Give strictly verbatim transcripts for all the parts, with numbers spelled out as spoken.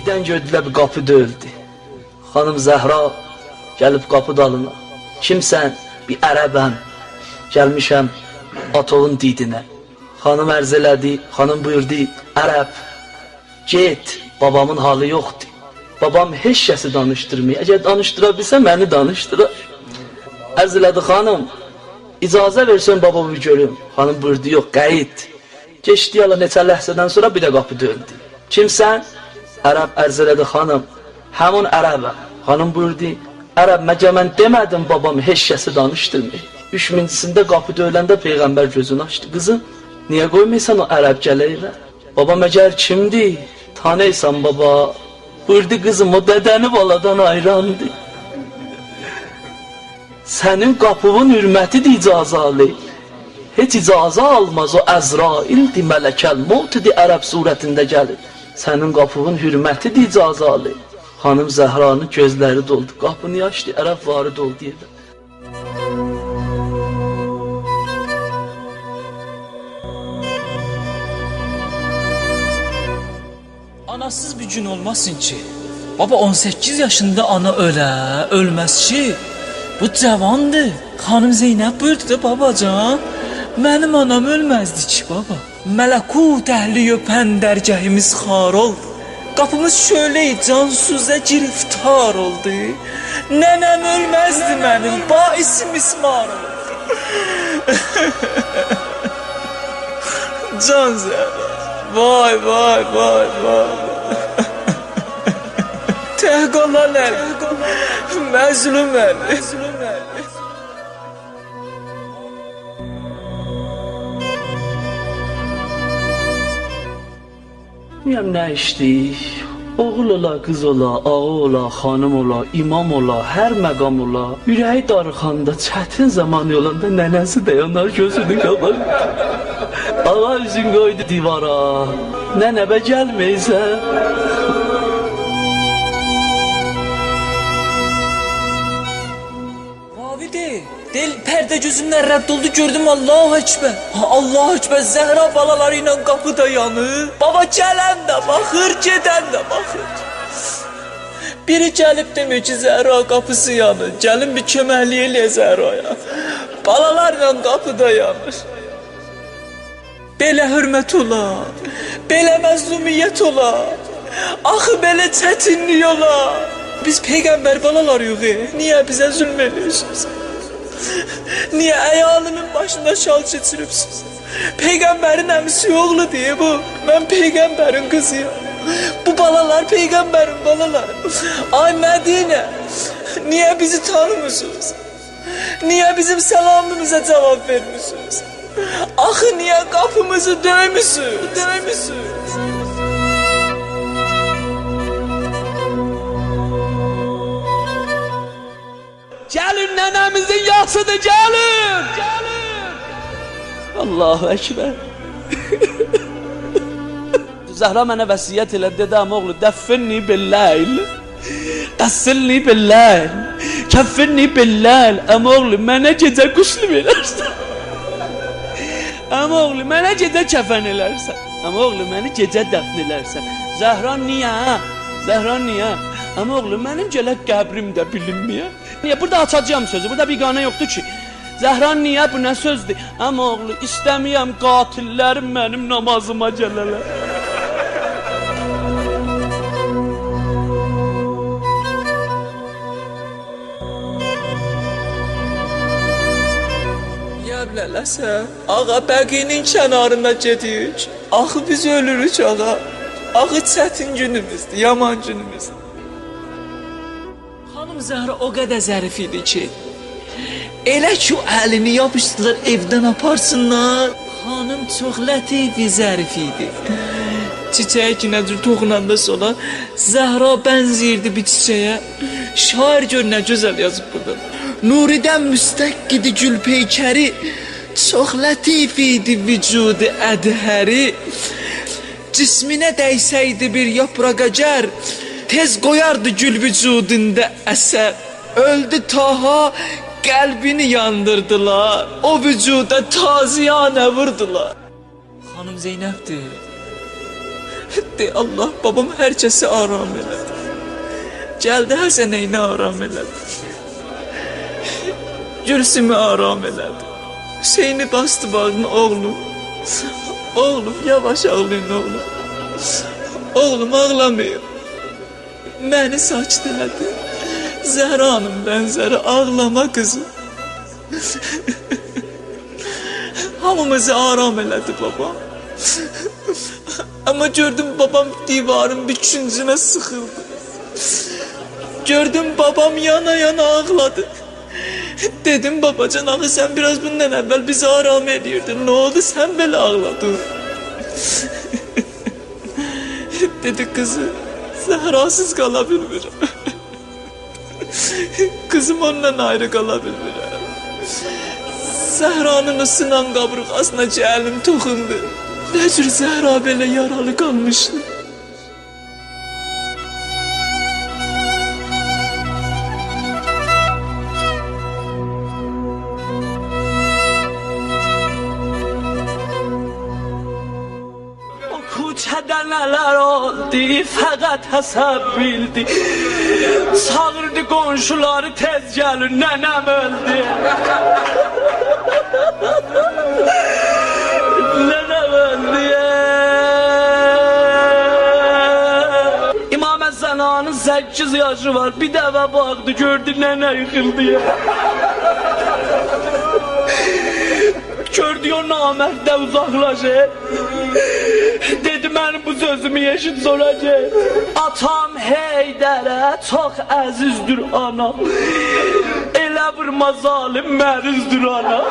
birdən gördülər bir qapı döyüldü. Xanım Zəhra gəlib qapı dalına. Kimsən? Bir ərəbəm. Gəlmişəm atovun didinə. Xanım ərz elədi, xanım buyurdu, ərəb, get, babamın halı yoxdur. Babam heç kəsi danışdırmıyor. Əgər danışdıra bilsə, məni danışdırar. Ərz elədi, xanım, icazə versin babamı görüm. Xanım buyurdu, yox, qəyid. Geçdi yala neçə ləhsədən sonra bir də qapı döndü. Kimsən? Ərəb ərz elədi, xanım, həmun ərəbəm. Xanım buyurdu, ərəb, məcə mən demədim babam heç kəsi danışdırmıyor. Üç mincisində qapı döyüləndə Peyğəmbər gözünü açdı. Qızım, niyə qoymaysan o ərəb gələylə? Baba məgər kimdir? Tanıysan baba. Buyurdu qızım, o dədəni baladan ayrandı. Sənin qapının hürmətidir icazalı. Heç icazə almaz o Əzraildir, mələkəl mövtidir, ərəb surətində gəlir. Sənin qapının hürmətidir icazalı. Xanım Zəhranın gözləri doldu. Qapını açdı, ərəb varid oldu yerdə. Anasız bir gün olmasın ki, baba on səkkiz yaşında ana ölə, ölməz ki, bu cavandır. Xanım Zeynəb buyurdu da babacan, mənim anam ölməzdi ki baba. Mələkut əhli öpən dərgəhimiz xar oldu. Qapımız şöyle cansuzə giriftar oldu. Nənəm ölməzdi mənim, baisim ismar oldu. Can Zəhra, vay vay vay vay. Tehqalan əli, məzlum əli. Miyəm nə işdik? Oğul ola, qız ola, ağa ola, xanım ola, imam ola, hər məqam ola. Ürəyi darıxanda, çətin zaman yolanda nənəsi dayanar gözünü qabaqda. Ağa üzün qoydu divara, nənəbə gəlməysən. Del perde gözümden rədd oldu, gördüm Allahu Ekber. Allahu Ekber, Zəhra balaları ilə qapıda yanır. Baba gələn də baxır, gedən də baxır. Biri gəlib demiyor ki Zəhra qapısı yanır. Gəlin bir köməkliyə elə Zəhraya. Balalarla qapıda yanır. Belə hürmət ola, belə məzlumiyyət ola. Axı belə çətinlik ola. Biz Peyğəmbər balalar yox, niyə bizə zülm edirsiniz? Niye ayağının başında şal çetiripsiz? Peygamberin emsi oğlu diye bu. Ben peygamberin kızıyım. Bu balalar peygamberin balaları. Ay Medine, niye bizi tanımıyorsunuz? Niye bizim selamımıza cevap vermiyorsunuz? Axı niye kapımızı döymüşsünüz? Döymüşsünüz. Gəlin nənəmizin yasıdır, gəlin! Gəlin! Allahu Ekber. Zəhra mənə vəsiyyət elə, dedəm oğlu, dəffinni billəyl, qəssilni billəyl, kəffinni billəyl. Əmə oğlu, mənə gecə quşlu verərsən. Əmə oğlu, mənə gecə kəfən elərsən. Əmə oğlu, məni gecə dəfn elərsən. Zəhra niyə? Zəhra niyə? Əmə oğlu, mənim gələk qəbrim də bilinməyə. Niyə? Burada açacağım sözü, burada biganə yoxdur ki. Zəhra niyə, bu nə sözdür? Əmə oğlu, istəməyəm qatillərim mənim namazıma gələlər. Yəblələsə, ağa bəqinin kənarında gedirik. Axı biz ölürük ağa. Axı çətin günümüzdür, yaman günümüzdür. Zəhra o qədər zərif idi ki, elə ki o əlini yapışdılar evdən aparsınlar. Xanım çox lətifi zərif idi. Çiçəyə ki nə cür toxunanda sonra Zəhra bənziyirdi bir çiçəyə. Şair gör nə gözəl yazıb burada. Nuridən müstəqqidi gül peykəri, çox lətif idi vücudu ədhəri. Cisminə dəysəydi bir yaprağa gər, tez qoyardı gül vücudunda əsər. Öldü Taha, qəlbini yandırdılar. O vücuda taziyanə vurdular. Xanım Zeynəbdir. De Allah, babam hər kəsi aram elədi. Gəldi Həsənəynə aram elədi. Gülsümü aram elədi. Hüseyni bastı bağını, oğlum. Oğlum, yavaş ağlayın oğlum. Oğlum ağlamayın. Məni sakit elədi. Zəhra hanım bənzəri, ağlama kızım. Hamımızı aram elədi babam. Ama gördüm babam divarın bir küncüne sıkıldı. Gördüm babam yana yana ağladı. Dedim babacan ağı, sen biraz bundan evvel bizi aram edirdin. Ne oldu, sen böyle ağladın? Dedi kızı, Zehrasız kalabilmirəm. Kızım ondan ayrı kalabilmirəm. Zəhranın ısınan qaburğasına cəlim toxundu. Ne cür Zəhra belə yaralı qalmışdı. Küçədə nələr oldu, fəqət həsəb bildi. Çağırdı qonşuları, tez gəlin, nənəm öldü. Nənəm öldü. İmam Həsənanın səkkiz yaşı var, bir dəvə baxdı, gördü nənə yıxıldı. Gördü o namərdə uzaqlaşır. Dedi mənim bu sözümü eşit soracaq. Atam Heydərə çox əzizdir ana. Elə vurma zalim mərizdir ana.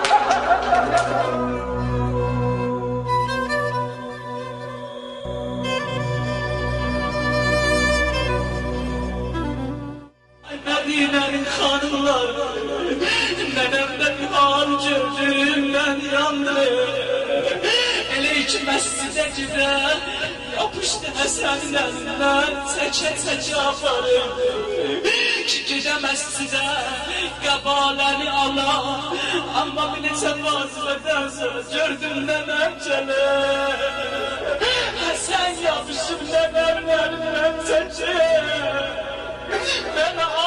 Mədinənin xanımları, nənəmdən an gördüyümdən yandı. Elə iki məscidə gidən, yapışdı Həsənin əlindən, çəkə-çəkə aparırdı. Ki gedə məscidə, qəbaləni ala, amma bir neçə vazibədən sonra gördüm nənəm gəlir. Həsən yapışıb nənəmin əlindən çəkir. Mənə